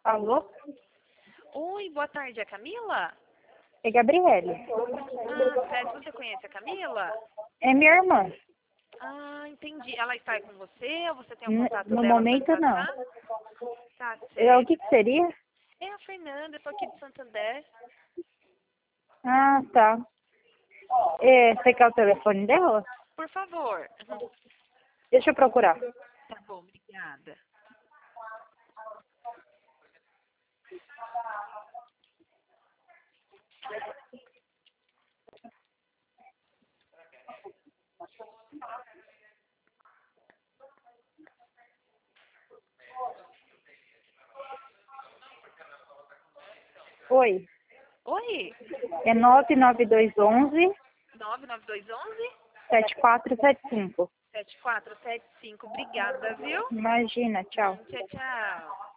Alô? Oi, boa tarde, é a Camila? É Gabriele. Certo, você conhece a Camila? É minha irmã. Entendi. Ela está aí com você ou você tem um contato No dela para me momento, não. passar? Tá O certo. que seria? É a Fernanda, eu tô aqui de Santander. Ah, tá. Você quer o telefone dela? Por favor. Deixa eu procurar. Tá bom, obrigada. Oi. Oi, É 99211 99211 7475. 7475. Obrigada, viu? Imagina, tchau. Tchau, tchau.